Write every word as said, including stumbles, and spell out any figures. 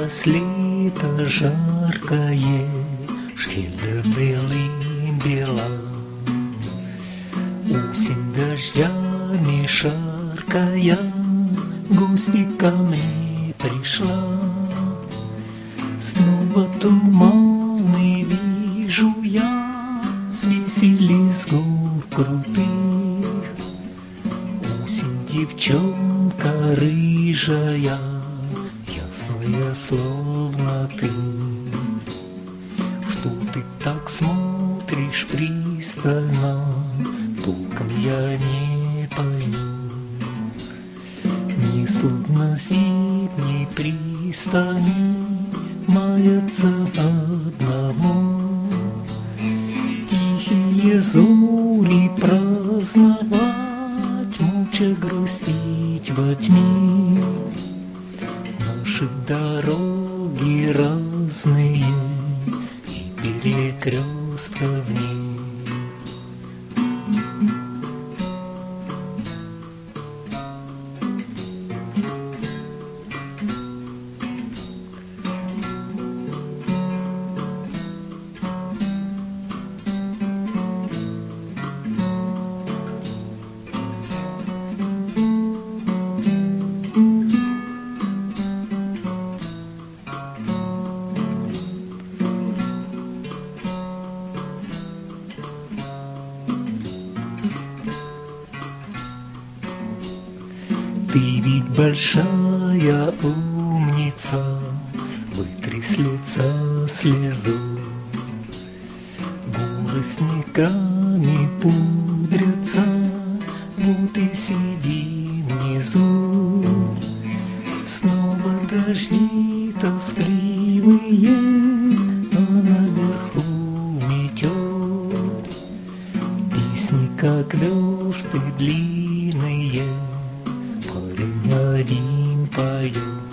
Сейчас лето жаркое, шхильда белым бела. Осень дождями шаркая, гости ко мне пришла. Снова туманы вижу я, свесили с гор крутых. Осень девчонка рыжая, ясная, словно ты. Что ты так смотришь пристально, толком я не пойму. Мне словно зимней пристани маяться одному. Тихие зори праздновать, молча грустить во тьме. Наши дороги разные и перекрестка в ней. Ты ведь большая умница, вытри с лица слезу. Горы снегами пудрятся, вот и сиди внизу. Снова дожди тоскливые, а наверху метет. Песни, как версты длинные, парень один поет.